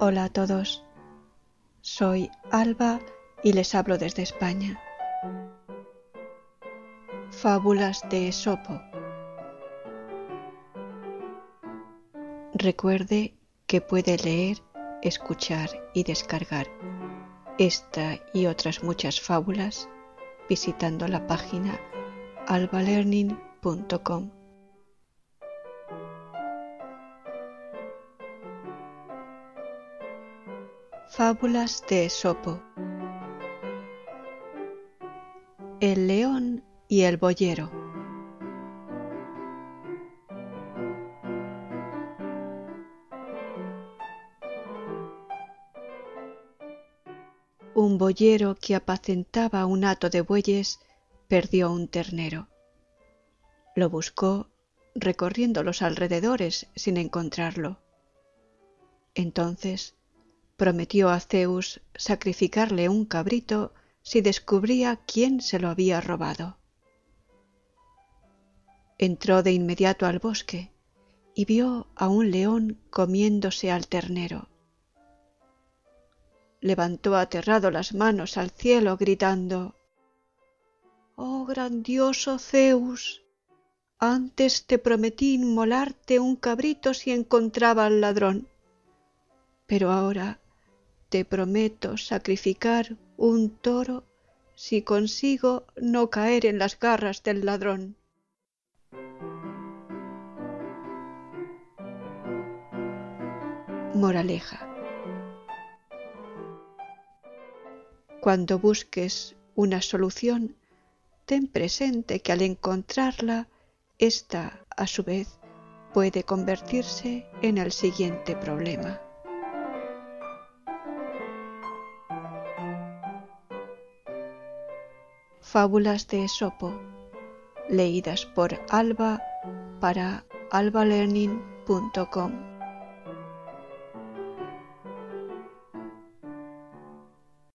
Hola a todos, soy Alba y les hablo desde España. Fábulas de Esopo. Recuerde que puede leer, escuchar y descargar esta y otras muchas fábulas visitando la página albalearning.com. Fábulas de Esopo. El león y el boyero. Un boyero que apacentaba un hato de bueyes perdió un ternero. Lo buscó recorriendo los alrededores sin encontrarlo. Entonces prometió a Zeus sacrificarle un cabrito si descubría quién se lo había robado. Entró de inmediato al bosque y vio a un león comiéndose al ternero. Levantó aterrado las manos al cielo gritando: «¡Oh grandioso Zeus! Antes te prometí inmolarte un cabrito si encontraba al ladrón, pero ahora te prometo sacrificar un toro si consigo no caer en las garras del ladrón». Moraleja: cuando busques una solución, ten presente que al encontrarla, ésta, a su vez, puede convertirse en el siguiente problema. Fábulas de Esopo, leídas por Alba para albalearning.com.